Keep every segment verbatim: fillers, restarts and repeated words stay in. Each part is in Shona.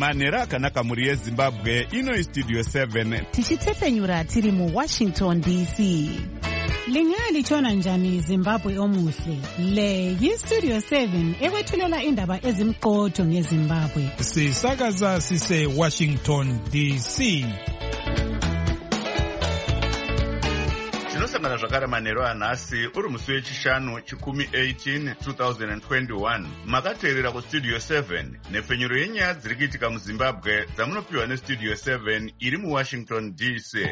manhero akanaka muri yezimbabwe. Ino istudio seven tichitefenyura tiri mu Washington D C. Lingalitshona njani Zimbabwe omuhle? Le yistudio seven ekwethulela indaba ezimqotho ngeZimbabwe. Sisakaza sise Washington D C. tinosangana zvakare manhero anhasi uri musi wechishanu chikumi eighteen twenty twenty-one makateerera kustudio seven nefenyuro yenyaya dziri kuitika muzimbabwe dzamunopiwa nestudio seven iri muwashington D C.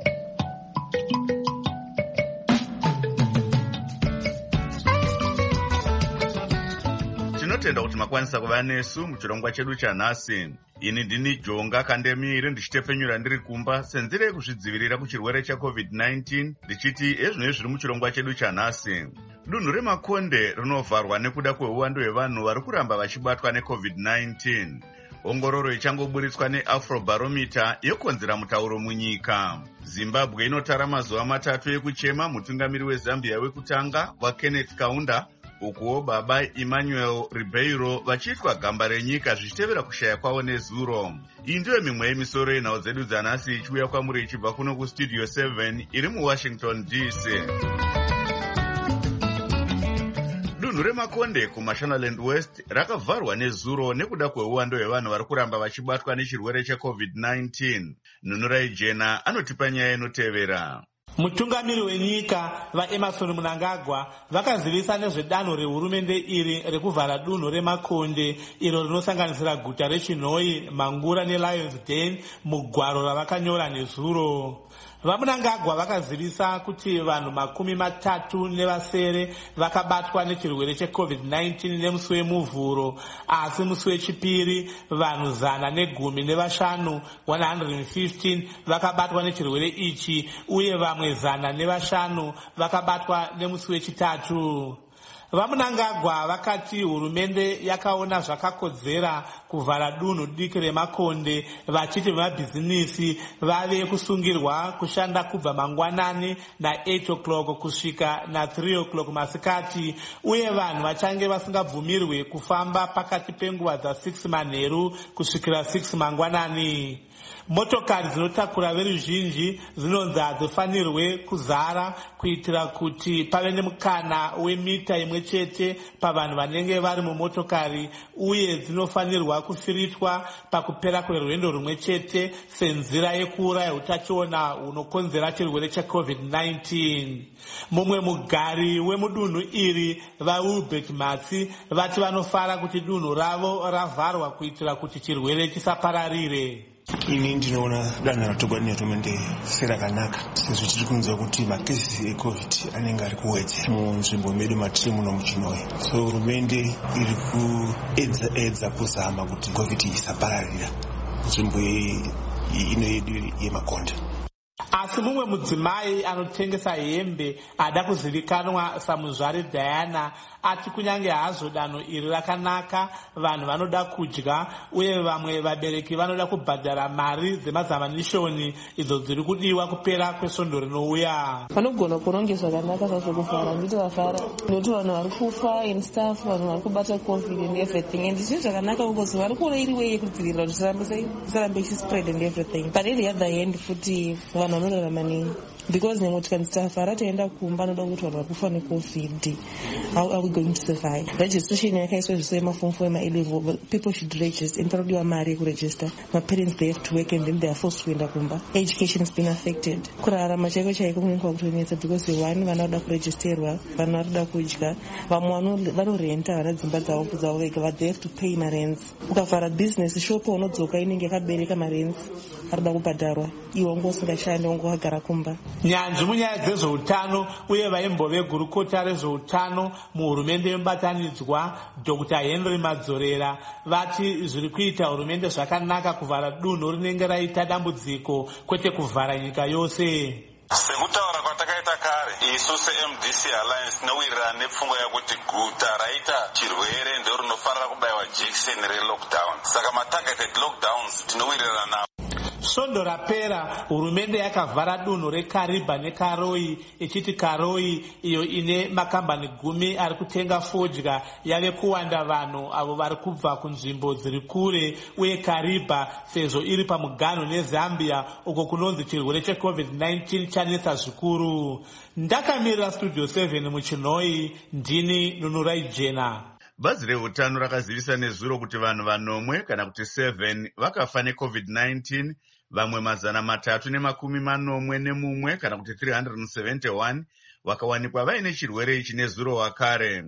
tinotenda kuti makwanisa kuva nesu muchirongwa chedu chanhasi. Ini ndini Jonga Kandemire ndichitefenyura ndiri kumba senzire kuzvidzivirira kuchirwere checovid nineteen ndichiti ezvino zviri muchirongwa chedu chanhasi. Dunhu reMakonde rinovharwa nekuda kweuwando hwevanhu vari kuramba vachibatwa necovid nineteen. Ongororo ichangoburitswa neAfrobarometer yokonzera mutauro munyika. Zimbabwe inotara mazuva matatu ekuchema mutungamiri weZambia wekutanga waKenneth Kaunda ukuwo baba Emmanuel Ribeiro vachiitwa gamba renyika zvichitevera kushaya kwavo nezuro. Iyi ndiyo mimwe yemisoro yenhau dzedu dzanhasi ichiuya kwamuri ichibva kuno kustudio seven iri muwashington D C. Dunhu reMakonde kuMashonaland West rakavharwa nezuro nekuda kweuwando hwevanhu vari kuramba vachibatwa nechirwere checovid nineteen. Nunurai Jena anotipa nyaya inotevera. Mutungamiri wenyika vaEmmerson Mnangagwa vakazivisa nezvedanho rehurumende iri rekuvhara dunhu reMakonde iro rinosanganisira guta reChinhoyi, Mangura neLionsden mugwaro ravakanyora nezuro. VaMnangagwa vakazivisa kuti vanhu makumi matatu nevasere vakabatwa nechirwere checovid nineteen nemusi wemuvhuro, asi musi wechipiri vanhu zana negumi nevashanu one hundred fifteen vakabatwa nechirwere ichi uye vamwe zana nevashanu vakabatwa nemusi wechitatu. VaMnangagwa vakati hurumende yakaona zvakakodzera kuvhara dunhu diki reMakonde vachiti vemabhizinisi vave kusungirwa kushanda kubva mangwanani na eight o'clock kusvika na three o'clock masikati uye vanhu vachange vasingabvumirwe kufamba pakati penguva dza six manheru kusvikira six mangwanani. Motokari dzinotakura veruzhinji dzinonzi hadzifanirwe kuzara kuitira kuti pave nemukana wemita imwe chete pavanhu vanenge vari mumotokari uye dzinofanirwa kufiritwa pakupera kwerwendo rumwe chete senzira yekuuraya utachiona hunokonzera chirwere checovid nineteen. Mumwe mugari wemudunhu iri vaUlbert Matsi vati vanofara kuti dunhu ravo ravharwa kuitira kuti chirwere chisapararire. Ini ndinoona danho ratogwa nehurumende serakanaka sezvo tiri kunzwa kuti makesi ecovid anenge ari kuwedzera munzvimbo medu matiri muno muChinhoyi. So hurumende iri kuedza edza kuzama kuti covid isapararira nzvimbo ino yedu yeMakonde. Asi mumwe mudzimai anotengesa hembe ada kuzivikanwa saMuzvari Diana ati kunyange hazvo danho iri rakanaka vanhu vanoda kudya uye vamwe vabereki vanoda kubhadhara mari dzemazamanishoni idzo dziri kudiwa kupera kwesvondo rinouya. Vanogona kuronge zvakanaka zvakuvhara nditi vafara nokuti vanhu vari kufa and stuff, vanhu vari kubata covid and everything, and zvinhu zvakanaka because vari kuona iri way yekudzivirira kuti isarambe ichispread and everything, but at the other hand futi vanhu vanorarama nei because nemotikani dzitafara taenda kumba noda kuti vanhu vari kufa necovid. How are we going to survive? Registration yakaiswa zviso yemafomfo ema A level, people should register and parodiwa mari yekuregister. My parents they have to work and then they are forced kuenda kumba. Education has been affected. Kurarama chaiko chaiko kunenge kwakutonetsa because one vanoda kuregisterwa, vanhu vanoda kudya, vamwe vanorenta vana dzimba dzavo dzavo vega, but they have to pay marents. Ukavhara business shop unodzoka inenge yakabereka marents arida kubhadharwa, iwe ungo usingashandi ungo wakagara kumba. Nyanzvi munyaya dzezveutano uye vaimbove gurukota rezveutano muhurumende yemubatanidzwa Doctor Henry Madzorera vati zviri kuita hurumende zvakanaka kuvhara dunhu rinenge raita dambudziko kwete kuvhara nyika yose. Sekutaura kwatakaita kare isu seM D C Alliance tinowirirana nepfungwa yakuti guta raita chirwere ndiro rinofanira kubayiwa jekiseni relockdown, saka matargeted lockdowns tinowirirana nawo. Svondo rapera hurumende yakavhara dunhu reKariba neKaroi ichiti Karoi iyo ine makambani gumi ari kutenga fodya yave kuwanda vanhu avo vari kubva kunzvimbo dziri kure, uye Kariba sezvo iri pamuganho neZambia uko kunonzi chirwere checovid nineteen chanetsa zvikuru. Ndakamirira Studio seven muChinoi, ndini Nunurai Jena. Bazi reutano rakazivisa nezuro kuti vanhu vanomwe kana kuti seven vakafa necovid nineteen, vamwe mazana matatu nemakumi manomwe nemumwe kana kuti three hundred seventy-one vakawanikwa vaine chirwere ichi nezuro wakare.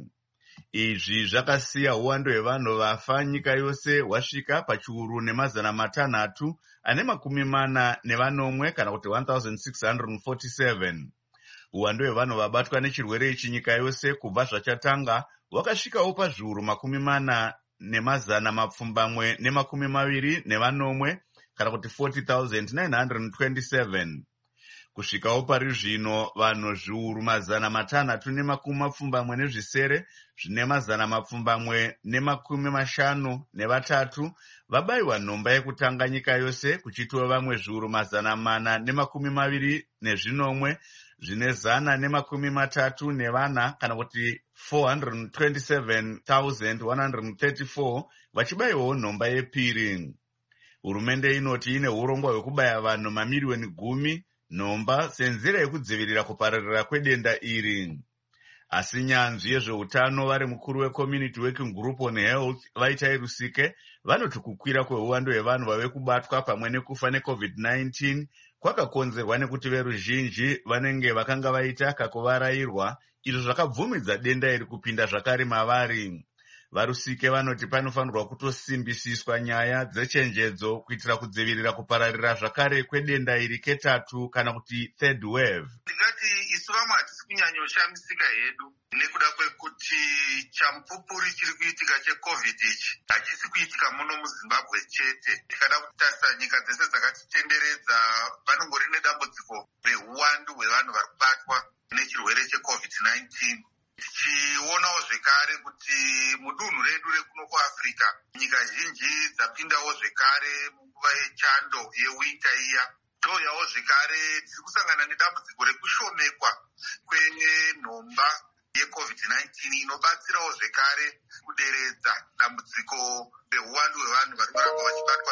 Izvi zvakasiya uwando hwevanhu vafa nyika yose hwasvika pachiuru nemazana matanhatu ane makumi mana nevanomwe kana kuti one thousand six hundred forty-seven. Uwando hwevanhu vabatwa nechirwere ichi nyika yose kubva zvachatanga wakasvikawo pazviuru makumi mana nemazana mapfumbamwe nemakumi maviri nevanomwe kana kuti forty thousand nine hundred twenty-seven. Kusvikawo pari zvino vanhu zviuru mazana matanhatu nemakumi mapfumbamwe nezvisere zvine mazana mapfumbamwe nemakumi mashanu nevatatu vabayiwa nhomba yekutanga nyika yose, kuchitiwa vamwe zviuru mazana mana nemakumi maviri nezvinomwe zvine zana nemakumi matatu nevana kana kuti four hundred twenty-seven thousand one hundred thirty-four vachibayiwawo nhomba yepiri. Hurumende inoti ine urongwa hwekubaya vanhu mamiriyoni gumi nhomba senzira yekudzivirira kupararira kwedenda iri. Asi nyanzvi yezveutano vari mukuru weCommunity Working Group on Health Vaitai Rusike vanoti kukwira kweuwando hwevanhu vave kubatwa pamwe nekufa necovid nineteen kwakakonzerwa nekuti veruzhinji vanenge vakanga vaita kakuvarairwa, izvo zvakabvumidza denda iri kupinda zvakare mavari. Varusike vanoti panofanirwa kutosimbisiswa nyaya dzechenjedzo kuitira kudzivirira kupararira zvakare kwedenda iri ketatu kana kuti third wave. Ndingati isu vamwe hatisi kunyanyoshamisika hedu nekuda kwekuti chamupupuri chiri kuitika checovid ichi hachisi kuitika muno muZimbabwe chete. Tikada kutarisa nyika dzese dzakatitenderedza vanongori nedambudziko reuwandu hwevanhu vari kubatwa nechirwere checovid nineteen. Tichionawo zvekare kuti mudunhu redu rekuno kuAfrica nyika zhinji dzapindawo zvekare munguva yechando yewinter iya. Touyawo zvekare tiri kusangana nedambudziko rekushomekwa kwenhomba yecovid nineteen inobatsirawo zvekare kuderedza dambudziko reuwandu hwevanhu vari kuramba vachibatwa.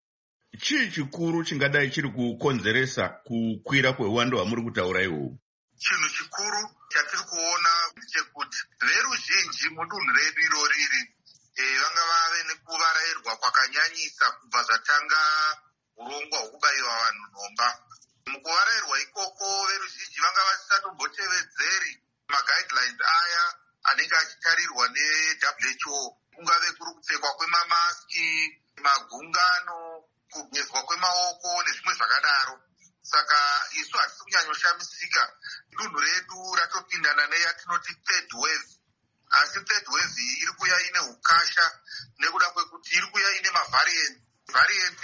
Chii chikuru chingadai chiri kukonzeresa kukwira kweuwandu hwamuri kutaura ihwohwo? Chinhu chikuru chatiri kuona ndechekuti veruzhinji mudunhu redu iroriri e, vanga vave nekuvarairwa kwakanyanyisa kubva zvatanga urongwa hwekubayiwa vanhu nhomba. Mukuvarairwa ikoko veruzhinji vanga vasisatombotevedzeri maguidelines aya anenge achitarirwa neW H O, kungave kuri kupfekwa kwemamaski, magungano, kugezwa kwemaoko nezvimwe zvakadaro. Saka isu hatisi kunyanyoshamisika. Dunhu redu ratopindana neyatinoti third wave. Asi third wave iyi iri kuya ine ukasha nekuda kwekuti iri kuya ine mavariant. Variant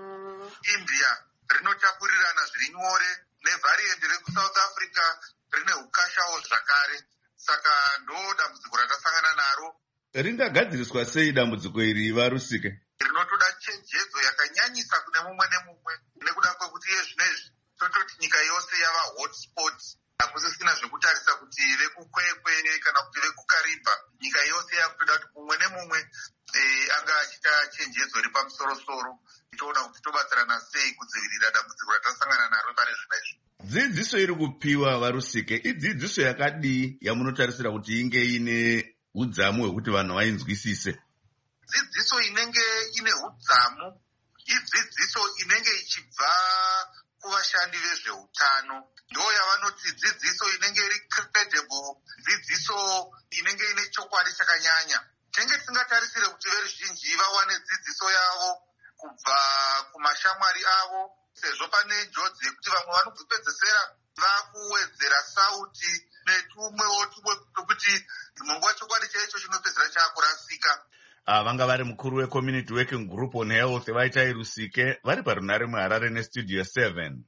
rekuIndia rinotapurirana zviri nyore nevariant rekuSouth Africa rine ukashawo zvakare. Saka ndo dambudziko ratasangana naro. Ringagadziriswa sei dambudziko iri Varusike? Rinotoda chenjedzo yakanyanyisa kune mumwe nemumwe nekuda kwekuti yezvinezvi tototi nyika yose yava hotspot. Hakusisina zvekutarisa kuti vekukwekwe kana kuti vekuKariba. Nyika yose yakutoda kuti mumwe nemumwe e, anga achita chenjedzo iri pamusoro-soro. Toona kuti tobatsirana sei kudzivirira dambudziko ratasangana naro pari zvinezvi. Dzidziso iri kupiwa Varusike idzidziso yakadii yamunotarisira kuti inge ine udzamu hwekuti vanhu vainzwisise? Dzidziso inenge ine udzamu idzidziso inenge ichibva kuvashandi vezveutano. Ndo yavanoti dzidziso inenge iri credible, dzidziso inenge ine chokwadi chakanyanya. Tenge tisingatarisire kuti veruzhinji vawane dzidziso yavo kubva kumashamwari avo, sezvo pane njodzi yekuti vamwe vanopedzesera vakuwedzera sauti netumwewo tumwe tokuti munguva chokwadi chaicho chinopedzera chaakurasika. Vanga vari mukuru weCommunity Working Group on Health Vaitai Rusike vari parunare muHarare neStudio seven.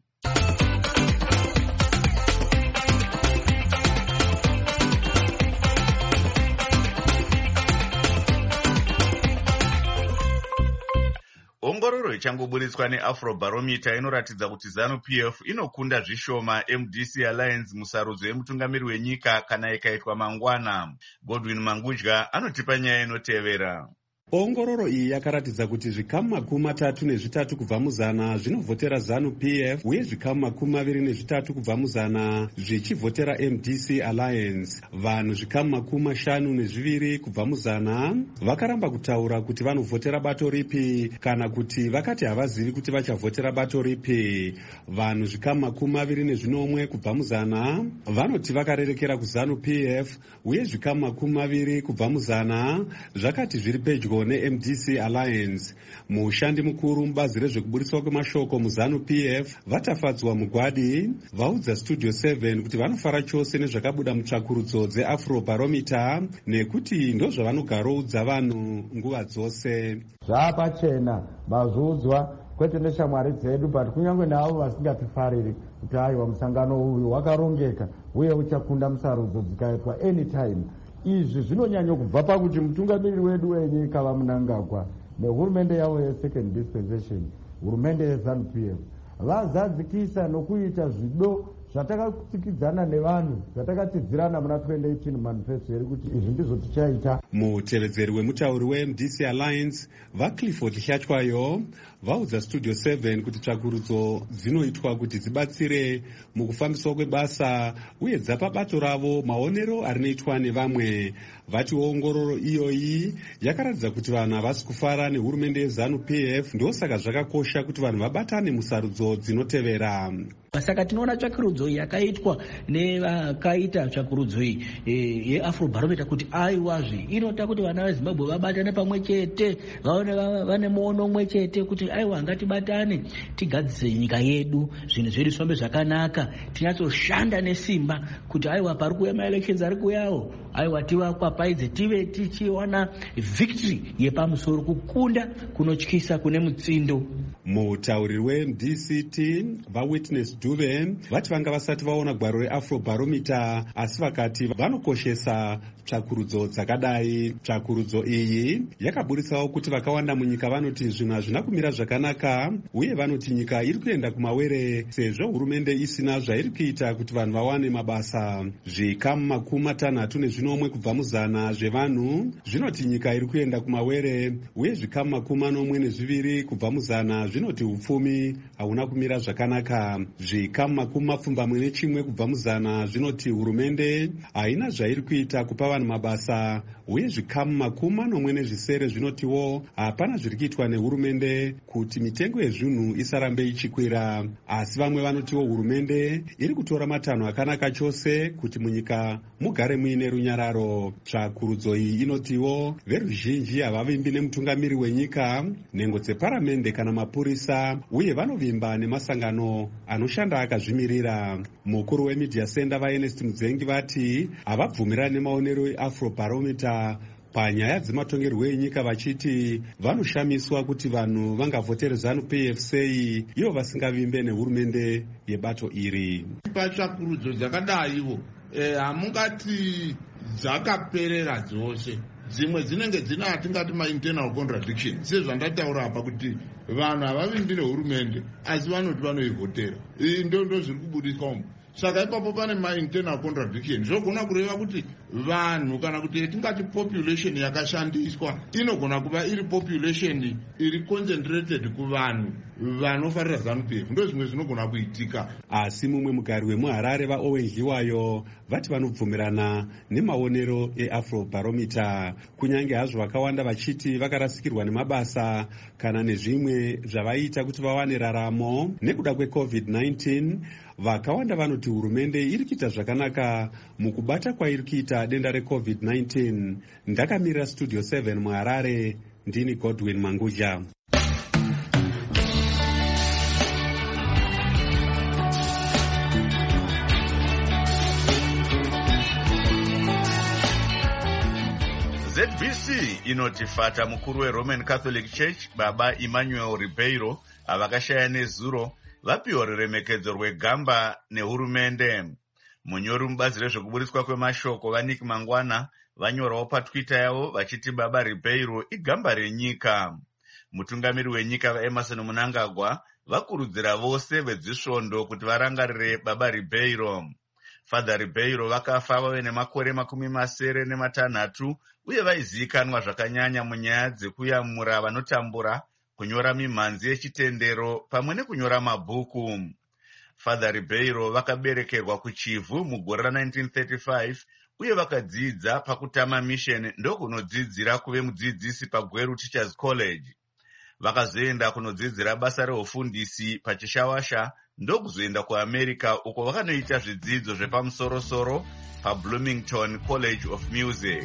ongororo ichangoburitswa neafrobarometer inoratidza kuti ZANU-P F inokunda zvishoma M D C Alliance musarudzo yemutungamiri wenyika kana ikaitwa mangwana. Godwin Mangudya anotipa nyaya inotevera. Ongororo iyi yakaratidza kuti zvikamu makumi matatu nezvitatu kubva muzana zvinovhotera ZANU-P F uye zvikamu makumi maviri nezvitatu kubva muzana zvichivhotera M D C Alliance. Vanhu zvikamu makumi mashanu nezviviri kubva muzana vakaramba kutaura kuti vanovhotera bato ripi kana kuti vakati havazivi kuti vachavhotera bato ripi. Vanhu zvikamu makumi maviri nezvinomwe kubva muzana vanoti vakarerekera kuZANU-P F uye zvikamu makumi maviri kubva muzana zvakati zviri pedyo ne-M D C Alliance. Mushandi mukuru mubazi rezvekuburitswa kwemashoko muZANU-P F Vatafadzwa Mugwadi vaudza Studio seven kuti vanofara chose nezvakabuda mutsvakurudzo dzeAfrobarometer nekuti ndozvavanogaroudza vanhu nguva dzose. Zvapachena mazvudzwa kwete neshamwari dzedu but kunyange navo vasingatifariri kuti aiwa musangano uyu wakarongeka uye uchakunda musarudzo dzikaitwa anytime. Izvi zvinonyanya kubva pakuti mutungamiriri wedu wenyika vaMnangagwa nehurumende yavo yesecond dispensation, hurumende yeZANU-P F vazadzikisa nokuita zvido zvatakatikidzana nevanhu zvatakatidzirana muna twenty eighteen manifesto eri kuti izvi ndizvo tichaita. Mutevedzeri wemutauri we-M D C Alliance vaClifford Hlatshwayo vaudza Studio seven kuti tsvakurudzo dzinoitwa kuti dzibatsire mukufambiswa kwebasa uye dzapa bato ravo maonero arinoitwa nevamwe. Vati ongororo iyoyi yakaratidza kuti vanhu havasi kufara nehurumende yeZANU-P F, ndosaka zvakakosha kuti vanhu vabatane musarudzo dzinotevera. Saka tinoona tsvakurudzo yakaitwa nevakaita tsvakurudzo iyi yeAfrobarometer kuti aiwazve inoita kuti vana veZimbabwe vabatane pamwe chete, vaone vane muono umwe chete kuti aiwa ngatibatane tigadzise nyika yedu, zvinhu zvedu zvifambe zvakanaka, tinyatsoshanda nesimba kuti aiwa pari kuuya maelections ari kuuyawo aiwa tivapapaidze tive tichiwana victory yepamusoro, kukunda kunotyisa kune mutsindo. Mutauriri we-M D C T vaWitness Dube vati vanga vasati vaona gwaro reAfrobarometer asi vakati vanokoshesa tsvakurudzo dzakadai. Tsvakurudzo iyi yakaburitsawo kuti vakawanda munyika vanoti zvinhu hazvina kumira zvakanaka uye vanoti nyika iri kuenda kumawere sezvo hurumende isina zvairi kuita kuti vanhu vawane mabasa. Zvikamu makumi matanhatu nezvinomwe kubva muzana zvevanhu zvinoti nyika iri kuenda kumawere uye zvikamu makumi manomwe nezviviri kubva muzana zvinoti upfumi hauna kumira zvakanaka. Zvikamu makumi mapfumbamwe nechimwe kubva muzana zvinoti hurumende haina zvairi kuita kupa vanhu mabasa uye zvikamu makumi manomwe nezvisere zvinotiwo hapana zviri kuitwa nehurumende kuti mitengo yezvinhu isarambe ichikwira. Asi vamwe vanotiwo hurumende iri kutora matanho akanaka chose kuti munyika mugare muine runyararo. Tsvakurudzo iyi inotiwo veruzhinji havavimbi nemutungamiri wenyika, nhengo dzeparamende kana mapurisa uye vanovimba nemasangano anoshanda akazvimirira. Mukuru wemedia center vaErnest Mudzengi vati havabvumirani nemaonero eAfrobarometer panyaya dzematongerwo enyika vachiti vanoshamiswa kuti vanhu vangavhotere ZANU-P F sei ivo vasingavimbe nehurumende yebato iri. Patsvakurudzo dzakadaiwo hamungati dzakaperera dzose, dzimwe dzinenge dzina atingati ma-internal contradiction sezvandataura apa kuti vanhu havavimbi nehurumende asi vanoti vanoivhotera. Ndo ndo zviri kubudiswa umu. Saka ipapo pane ma-internal contradiction zvogona kureva kuti vanhu kana kuti tingati population yakashandiswa inogona kuva iri population iri concentrated kuvanhu vanofarira ZANU-P F, ndo zvimwe zvinogona kuitika. Asi mumwe mugari wemuHarare vaOwen Hliwayo vati vanobvumirana nemaonero eAfrobarometer kunyange hazvo vakawanda vachiti vakarasikirwa nemabasa kana nezvimwe zvavaita kuti vawane raramo nekuda kwecovid nineteen. Vakawanda vanoti hurumende iri kuita zvakanaka mukubata kwairi kuita denda recovid nineteen. Ndakamirira Studio seven muHarare, ndini Godwin Mangudya. Z B C inoti fata mukuru weRoman Catholic Church Baba Emmanuel Ribeiro avakashaya nezuro vapiwa ruremekedzo rwegamba nehurumende. Munyori mubazi rezvekuburitswa kwemashoko vaNick Mangwana vanyorawo paTwitter yavo vachiti Baba Ribeiro igamba renyika. mutungamiri wenyika vaEmerson Mnangagwa vakurudzira vose vedzisvondo kuti varangarire baba Ribeiro. Father Ribeiro vakafa vave nemakore makumi masere nematanhatu uye vaizivikanwa zvakanyanya munyaya dzekuyamura vanotambura, kunyora mimhanzi yechitendero pamwe nekunyora mabhuku. Father Ribeiro vakaberekerwa kuChivu mugore ra-nineteen thirty-five uye vakadzidza pakutama mission ndokunodzidzira kuve mudzidzisi paGweru Teachers College. Vakazoenda kunodzidzira basa reufundisi pachishawasha ndokuzoenda kuAmerica uko vakanoita zvidzidzo zvepamusoro-soro paBloomington College of Music.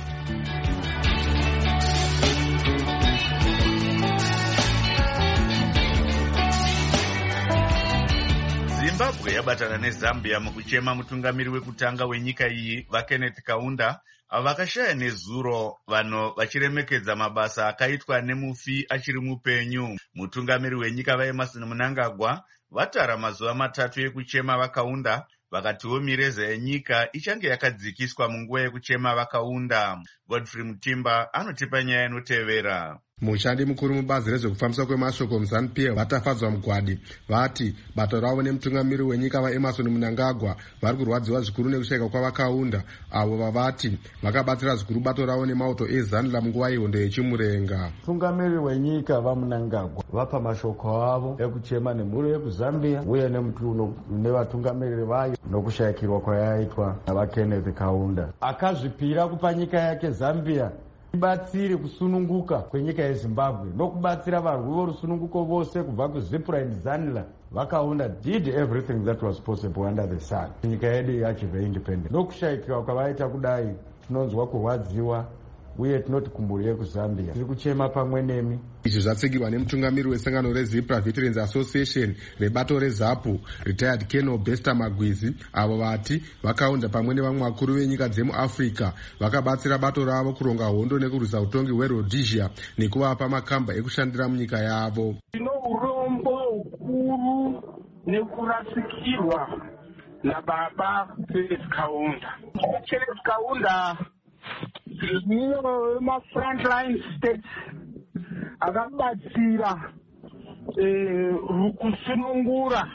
Zimbabwe yabatana neZambia mukuchema mutungamiri wekutanga wenyika iyi vaKenneth Kaunda vakashaya nezuro vanhu vachiremekedza mabasa akaitwa nemufi achiri mupenyu. Mutungamiri wenyika vaEmerson Mnangagwa vatara mazuva matatu ekuchema vakaunda vakatiwo mireza yenyika ichange yakadzikiswa munguva yekuchema vakaunda. Godfrey Mutimba anotipa nyaya inotevera. Mushandi mukuru mubazi rezvekufambiswa kwemashoko muZANU-P F vatafadzwa mugwadi vati bato ravo nemutungamiri wenyika vaEmerson Mnangagwa vari kurwadziwa zvikuru nekushayika kwavakaunda avo vavati vakabatsira zvikuru bato ravo nemauto eZanla munguva yehondo yechimurenga. Mutungamiri wenyika vaMnangagwa vapa mashoko avo ekuchema nemhuri yekuZambia uye nevatungamiriri vayo nokushayikirwa kwayaitwa navaKenneth Kaunda akazvipira kupa nyika yake Zambia ibatsire kusununguka kwenyika yeZimbabwe nokubatsira varwi vorusununguko vose kubva kuZipline Zanla. Vakaunda did everything that was possible under the sun nyika yedu yachive independent. Nokushayikirwa kwavaita kudai tinonzwa kurwadziwa uye tinoti kumburi yekuZambia tiri kuchema pamwe nemi. Izvi zvatsigirwa nemutungamiri wesangano reZipra Veterans Association rebato reZAPU retired Colonel Bester Magwizi avo vati vakaunda pamwe nevamwe vakuru venyika dzemuAfrica vakabatsira bato ravo kuronga hondo nekurwisa utongi hweRhodesia nekuvapa makamba ekushandira munyika yavo. Tino urombo ukuru nekurasikirwa nababa Felix Kaunda. Felix Kaunda ma frontline states akabatsira kusunungura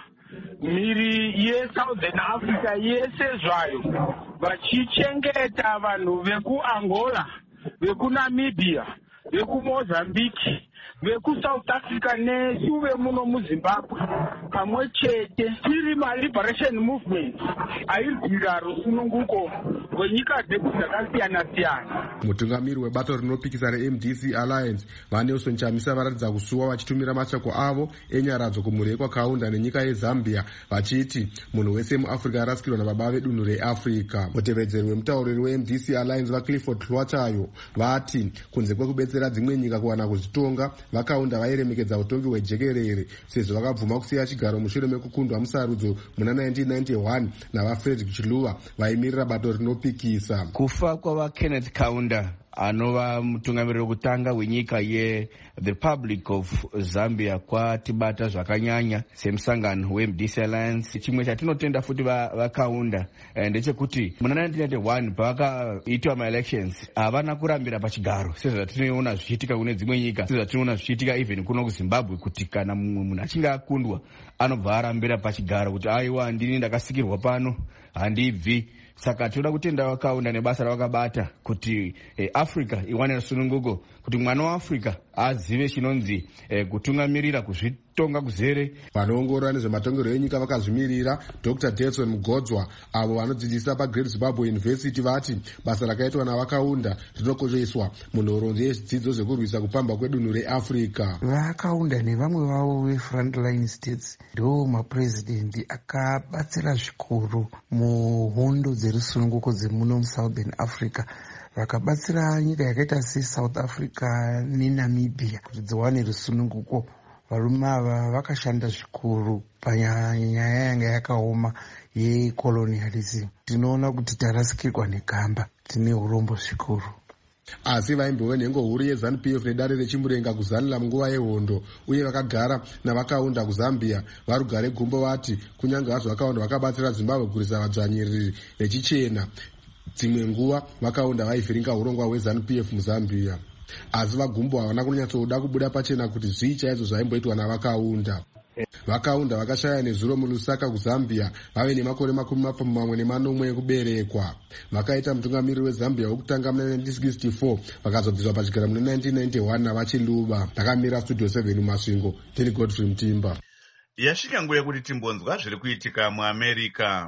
mhiri yeSouthern Africa yese zvayo vachichengeta vanhu vekuAngola, vekuNamibia, vekuMozambique, vekuSouth Africa nesuve muno muZimbabwe pamwe chete tiri maLiberation Movement airwira rusununguko rwenyika dzedu dzakasiyana-siyana. Mutungamiri webato rinopikisa reM D C Alliance vaNelson Chamisa varatidza kusuwa vachitumira mashoko avo enyaradzo kumhuri kwakaunda nenyika yeZambia vachiti munhu wese muAfrica arasikirwa nababa vedunhu reAfrica. Mutevedzeri wemutauriri weM D C Alliance vaClifford Hlwachayo vati kunze kwekubetsera dzimwe nyika kuwana kuzvitonga vakaunda vairemekedza utongi hwejekerere sezvo vakabvuma kusiya chigaro mushure mekukundwa musarudzo muna nineteen ninety-one navaFrederick Chiluba vaimirira bato rinopikisa. Kufa kwavaKenneth Kaunda anova mutungamiri wekutanga wenyika yeRepublic of Zambia kwatibata zvakanyanya semusangano weM D C Alliance. Chimwe chatinotenda futi vakaunda ndechekuti muna nineteen ninety-one pavakaitwa maelections havana kurambira pachigaro sezvatinoona zvichiitika kune dzimwe nyika, sezvatinoona zvichiitika even kuno kuZimbabwe kuti kana mumwe munhu achinge akundwa anobva arambira pachigaro kuti aiwa ndini ndakasikirwa pano handibvi. Saka tinoda kutenda vakaunda nebasa ravakabata kuti eh, Africa iwane rusununguko, kuti mwana waAfrica azive chinonzi eh, kutungamirira kuzvitonga kuzere. Vanoongorora nezvematongerwo enyika vakazvimirira Doctor Delson Mugodzwa avo vanodzidzisa paGreat Zimbabwe University vati basa rakaitwa navakaunda rinokosheswa munhoroondo yezvidzidzo zvekurwisa kupamba kwedunhu reAfrica. Vakaunda nevamwe vavo vefrontline states ndo maprezidendi akabatsira zvikuru muhondo dzerusununguko dzemuno muSouthern Africa, vakabatsira nyika yakaita seSouth Africa neNamibia kuti dziwane rusununguko. Varume ava vakashanda zvikuru panyaya yanga yakaoma yecolonialism. Tinoona kuti tarasikirwa negamba, tine urombo zvikuru. Asi vaimbove nhengo huru yeZANU-P F nedare rechimurenga kuzanila munguva yehondo uye vakagara navakaunda kuZambia varugare gumbo vati kunyange hazvo vakaunda vakabatsira Zimbabwe kurwisa vadzvanyiriri vechichena dzimwe nguva vakaunda vaivhiringa urongwa hweZANU-P F muZambia. asi vagumbo havana kunyatsoda kubuda pachena kuti zvii chaizvo zvaimboitwa navakaunda. Vakaunda vakashaya nezuro mulusaka kuzambia vave nemakore makumi mapfumbamwe mamwe nemanomwe ekuberekwa. Vakaita mutungamiriri wezambia wokutanga muna nineteen sixty-four vakazobviswa pachigara muna nineteen ninety-one navachiluva. Ndakamira studio seven mumasvingo. Tini Godfrey Mutimba. Yasvika nguva yekuti timbonzwa zviri kuitika muAmerica.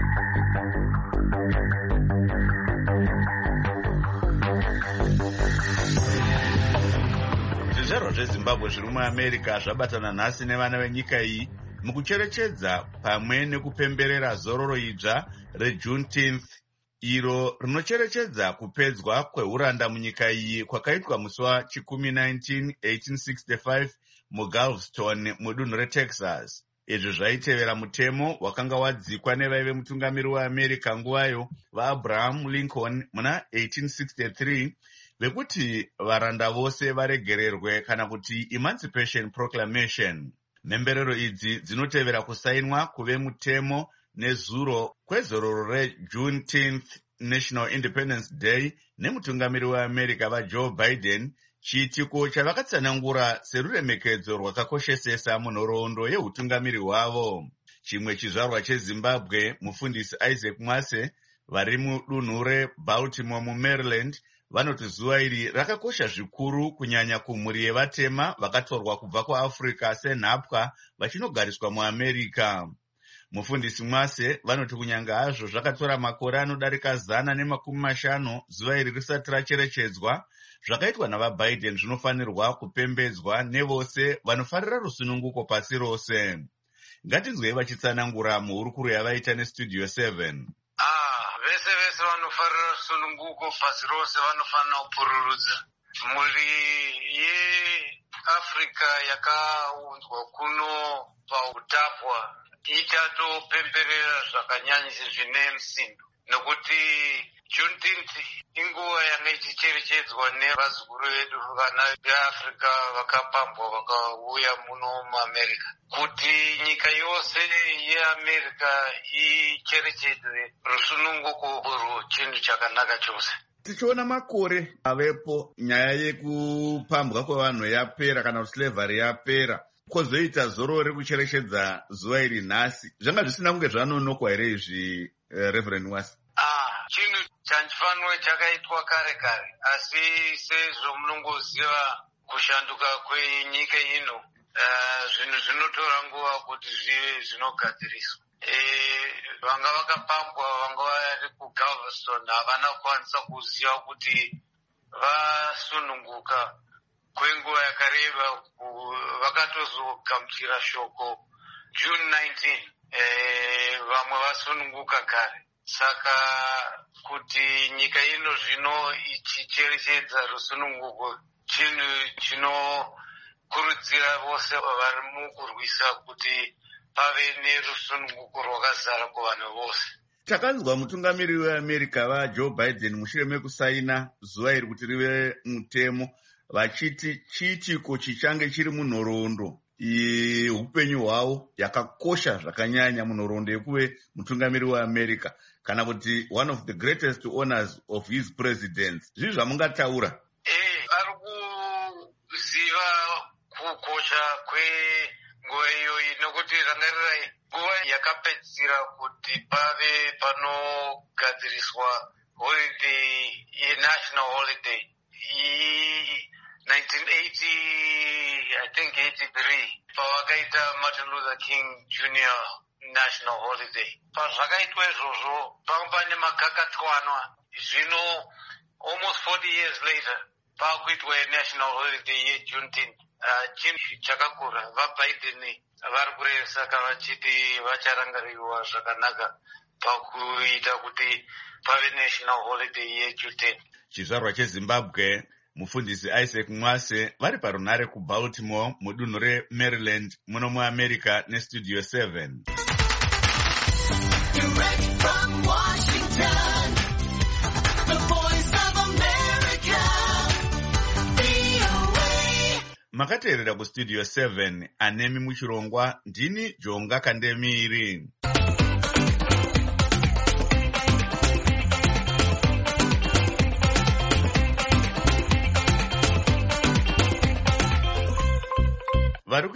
Zvizvarwa zveZimbabwe zviri muAmerica zvabatana nhasi nevana venyika iyi mukucherechedza pamwe nekupemberera zororo idzva reJuneteenth, iro rinocherechedza kupedzwa kweuranda munyika iyi kwakaitwa musi wachikumi nineteen eighteen sixty-five muGalveston mudunhu reTexas. Izvi zvaitevera mutemo wakanga wadzikwa nevaive mutungamiri weAmerica nguvayo vaAbraham Lincoln muna eighteen sixty-three vekuti varanda vose varegererwe kana kuti Emancipation Proclamation. Mhemberero idzi dzinotevera kusainwa kuve mutemo nezuro kwezororo reJuneteenth National Independence Day nemutungamiri weAmerica vaJoe Biden, chiitiko chavakatsanangura seruremekedzo rwakakoshesesa munhoroondo yeutungamiri hwavo. Chimwe chizvarwa cheZimbabwe, mufundisi Isaac Mwase, vari mudunhu reBaltimore muMaryland, vanoti zuva iri rakakosha zvikuru kunyanya kumhuri yevatema vakatorwa kubva kuAfrica senhapwa vachinogariswa muAmerica. Mufundisi Mwase vanoti kunyanga hazvo zvakatora makore anodarika zana nemakumi mashanu zuva iri risati racherechedzwa, zvakaitwa navaBiden zvinofanirwa kupembedzwa nevose vanofarira rusununguko pasi rose. Ngatinzwei vachitsanangura muhurukuru yavaita neStudio seven. Ah, vese vese vanofarira rusununguko pasi rose vanofanira kupururudza. Mhuri yeAfrica yakaunzwa kuno pautapwa itatopemberera zvakanyanyisa zvine misindo, nokuti Juneteenth inguva yanga ichicherechedzwa nevazukuru vedu vana veAfrica vakapambwa vakauya muno muAmerica, kuti nyika yose yeAmerica icherechedze rusununguko urwu chinhu chakanaka chose. Tichiona makore avepo nyaya yekupambwa kwevanhu yapera kana kuti slavery yapera, kozoita zororo rekucherechedza zuva iri nhasi, zvanga zvisina kunge zvanonokwa here izvi, uh, Reverend Mwase? Ah, chinhu chanchifanwe chakaitwa kare kare, asi sezvo munongoziva kushanduka kwenyika ino, uh, zvinhu zvinotora nguva kuti zvive zvinogadziriswa. E, vanga vakapambwa vanga vari kuGalveston havana kukwanisa kuziva kuti vasununguka kwenguva yakareba, vakatozogamuchira shoko June nineteenth, e, vamwe vasununguka kare. Saka kuti nyika ino zvino ichicherechedza rusununguko chinhu chinokurudzira vose vari mukurwisa kuti pave nerusununguko rwakazara kuvanhu vose. Takanzwa mutungamiri weAmerica vaJoe Biden mushure mekusaina zuva iri kuti rive mutemo, vachiti chiitiko chichange chiri munhoroondo upenyu hwavo yakakosha zvakanyanya munhoroondo yekuve mutungamiri weAmerica, kana kuti one of the greatest honors of his presidency. Zvizvi zvamungataura? Eh, ari kuziva kukosha kwenguva iyoyi, nokuti rangarirai nguva yakapedzisira kuti pave panogadziriswa holiday yenational holiday nineteen eighty, I think eighty-three, pavakaita Martin Luther King Junior National Holiday. Pazvakaitwa izvozvo panga nemakakatwanwa, zvino almost forty years later pakuitwa national holiday yeJuneteenth. Uh, chinhu chakakura, vaBiden vari kuresaka vachiti vacharangariwa zvakanaka pakuita kuti pave national holiday yeJuneteenth. Chizvarwa cheZimbabwe, mufundisi Isaac Mwase vari parunhare kuBaltimore mudunhu reMaryland muno muAmerica neStudio seven. Direct from Washington, the voice of America, V O A. Makateerera kuStudio seven, anemi muchirongwa, ndini Jonga Kandemiri.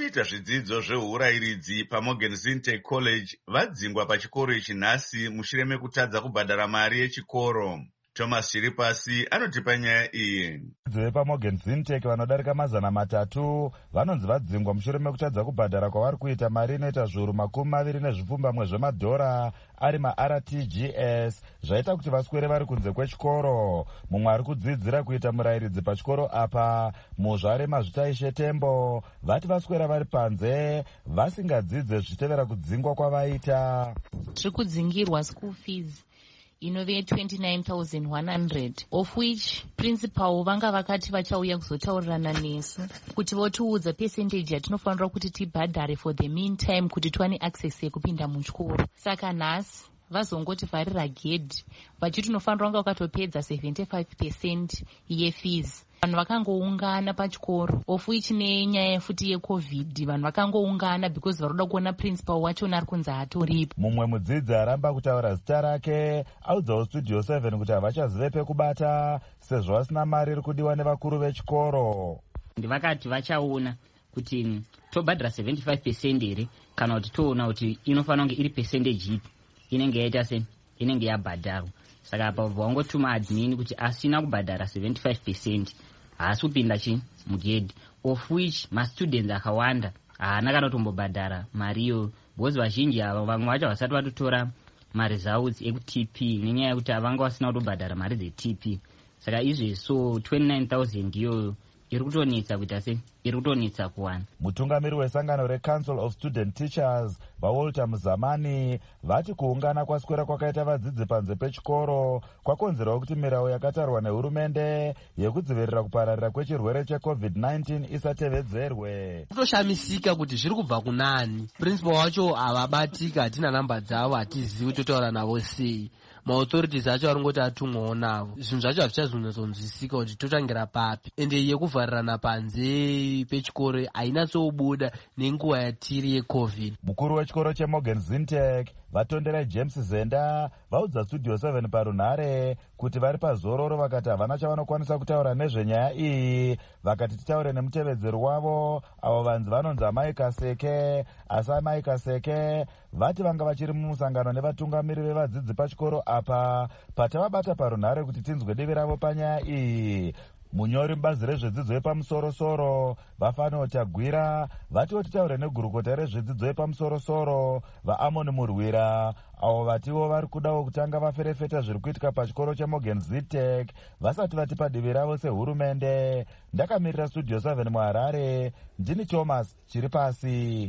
kuita zvidzidzo zveurayiridzi paMorgan Sintech College vadzingwa pachikoro ichi nhasi mushure mekutadza kubhadhara mari yechikoro. Thomas Chiripasi anotipa nyaya iyi. VepaMorgan Sintech vanodarika mazana matatu vanonzi vadzingwa mushure mekutadza kubhadhara kwavari kuita mari inoita zviuru makumi maviri nezvipfumbamwe zvemadhora ari ma-R T G S zvaita kuti vaswere vari kunze kwechikoro. Mumwe ari kudzidzira kuita murayiridzi pachikoro apa, Muzvarema Zvitaishe Tembo, vati vaswera vari panze vasingadzidze zvichitevera kudzingwa kwavaita. Tiri kudzingirwa school fees inove twenty-nine thousand one hundred, of which principal vanga vakati vachauya kuzotaurirana nesu kuti votiudza percentage yatinofanira kuti tibhadhare for the meantime kuti tiwane access yekupinda muchikoro. Saka nhasi vazongoti vharira gedhi vachiti unofanira kunga wakatopedza seventy-five percent yefees. Vanhu vakangoungana pachikoro, of which nenyaya futi yecovid vanhu vakangoungana because varoda kuona principal wachona ari kunzi hatoripo. Mumwe mudzidzi aramba kutaura zita rake audzawo Studio seven kuti havachazive pekubata sezvo vasina mari iri kudiwa nevakuru vechikoro. Ndivakati vachaona kuti tobhadhara seventy-five percent here kana kuti toona kuti inofanira kunge iri percentage ipi inenge yaita se inenge yabhadharwa. Saka apa vangotuma admin kuti asina kubhadhara seventy-five percent haasi kupinda chi mugedhi, of which mastudents akawanda haana kana kutombobhadhara mariyo because vazhinji ava vamwe vacho vasati vatotora maresults ekuT P nenyaya yekuti havanga vasina kutobhadhara mari dzeT P. Saka izvi so twenty-nine thousand iyoyo iri kutonetsa kuita se iri kutonetsa kuwana. Mutungamiri wesangano reCouncil of Student Teachers vaWalter Muzamani vati kuungana kwaswera kwakaita vadzidzi panze pechikoro kwakonzerawo kuti mirau yakatarwa nehurumende yekudzivirira kupararira kwechirwere checovid nineteen isatevedzerwe. Kutoshamisika kuti zviri kubva kunani. Principal wacho havabatika, hatina namba dzavo, hatizivi totaura navo sei. Maauthorities acho aringoti atumwawo navo. Zvinhu zvacho hazvichazonzwisika kuti totangira papi. Ende yekuvharirana panze pechikoro hainatsobuda nenguva yatiri yecovid. Mukuru wechikoro cheMorgan Sintech vatondera James Zenda vaudza Studio seven parunhare kuti vari pazororo vakati havana chavanokwanisa kutaura nezvenyaya iyi. Vakati titaure nemutevedzeri wavo avo vanzi vanonzi Amai Kaseke. Asi Amai Kaseke vati vanga vachiri mumusangano nevatungamiri vevadzidzi pachikoro apa patavabata parunhare kuti tinzwe divi ravo panyaya iyi. Munyori mubazi rezvedzidzo yepamusoro-soro Vafano Tagwira vatiwo titaure negurukota rezvedzidzo yepamusoro-soro vaAmon Murwira avo vatiwo vari kudawo kutanga vaferefeta zviri kuitika pachikoro cheMorgan Sintech vasati vatipa divi ravo sehurumende. Ndakamirira Studio seven muHarare, ndini Thomas Chiripasi.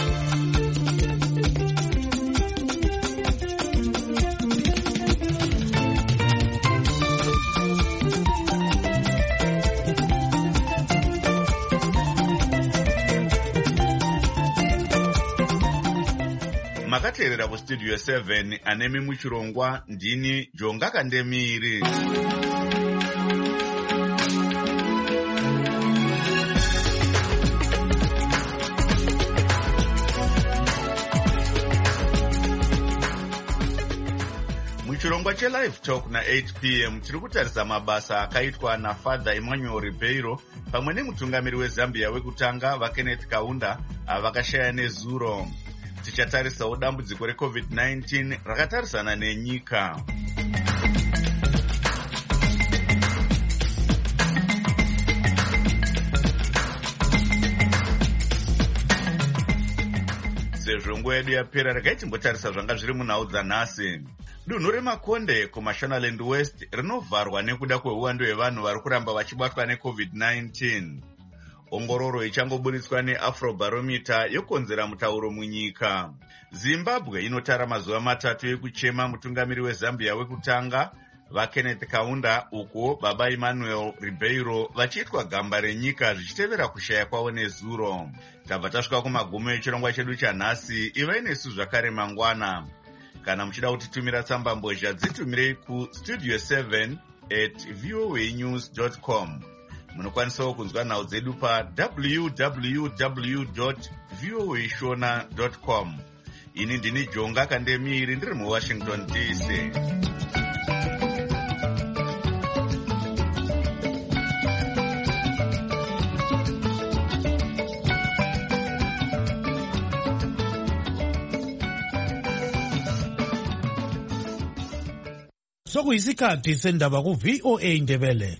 Makateerera kuStudio seven anemi muchirongwa ndini Jonga Kandemiri. Muchirongwa cheLive Talk na eight p m tiri kutarisa mabasa akaitwa naFather Emmanuel Ribeiro pamwe nemutungamiri weZambia wekutanga vaKenneth Kaunda avakashaya nezuro. Tichatarisawo dambudziko recovid nineteen rakatarisana nenyika. Sezvo nguva yedu yapera regai timbotarisa zvanga zviri munhau dzanhasi. Dunhu reMakonde kuMashonaland West rinovharwa nekuda kweuwando hwevanhu vari kuramba vachibatwa necovid nineteen. Ongororo ichangoburitswa neAfrobarometer yokonzera mutauro munyika. Zimbabwe inotara mazuva matatu ekuchema mutungamiri weZambia wekutanga vaKenneth Kaunda uko baba Emmanuel Ribeiro vachiitwa gamba renyika zvichitevera kushaya kwavo nezuro. Tabva tasvika kumagumo echirongwa chedu chanhasi. Ivai nesu zvakare mangwana. Kana muchida kutitumira tsamba mbozha dzitumirei kustudio seven at voanews dot com. Munokwanisawo kunzwa nhau dzedu pa w w w dot voa shona dot com. Ini ndini Jonga Kandemiri ndiri muWashington D C. sokuyisikhathi sendaba ku-V O A Ndebele.